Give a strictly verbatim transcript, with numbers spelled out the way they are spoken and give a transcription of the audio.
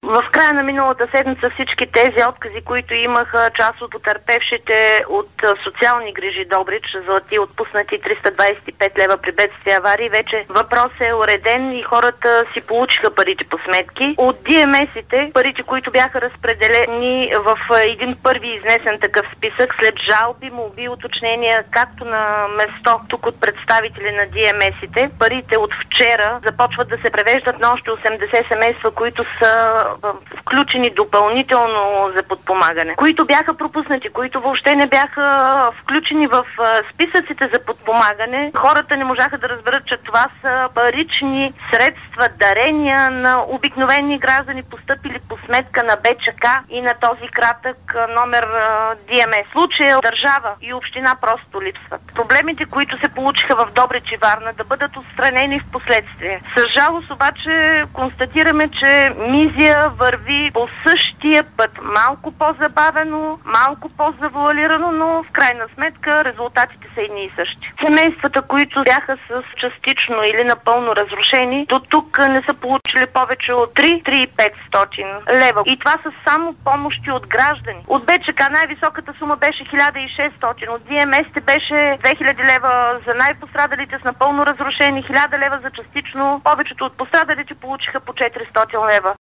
В края на миналата седмица всички тези откази, които имаха част от потърпевшите от социални грижи Добрич за ти отпуснати триста двадесет и пет лева при бедствия аварии, вече въпросът е уреден и хората си получиха парите по сметки. От ди ем ес-ите, парите, които бяха разпределени в един първи изнесен такъв списък, след жалби, молби, уточнения, както на место, тук от представители на ди ем ес-ите, парите от вчера започват да се превеждат на още осемдесет семейства, които са включени допълнително за подпомагане, които бяха пропуснати, които въобще не бяха включени в списъците за подпомагане. Хората не можаха да разберат, че това са парични средства, дарения на обикновени граждани, постъпили по сметка на Б Ч К и на този кратък номер ди ем ес. Случая държава и община просто липсват. Проблемите, които се получиха в Добрич и Варна, да бъдат отстранени в последствие. С жалост обаче констатираме, че Мизия върви по същия път. Малко по-забавено, малко по-завуалирано, но в крайна сметка резултатите са едни и същи. Семействата, които бяха с частично или напълно разрушени, до тук не са получили повече от три до три хиляди и петстотин лева. И това са само помощи от граждани. От Б Ч К най-високата сума беше хиляда и шестстотин, от ди ем ес беше две хиляди лева за най-пострадалите с напълно разрушени, хиляда лева за частично. Повечето от пострадалите получиха по четиристотин лева.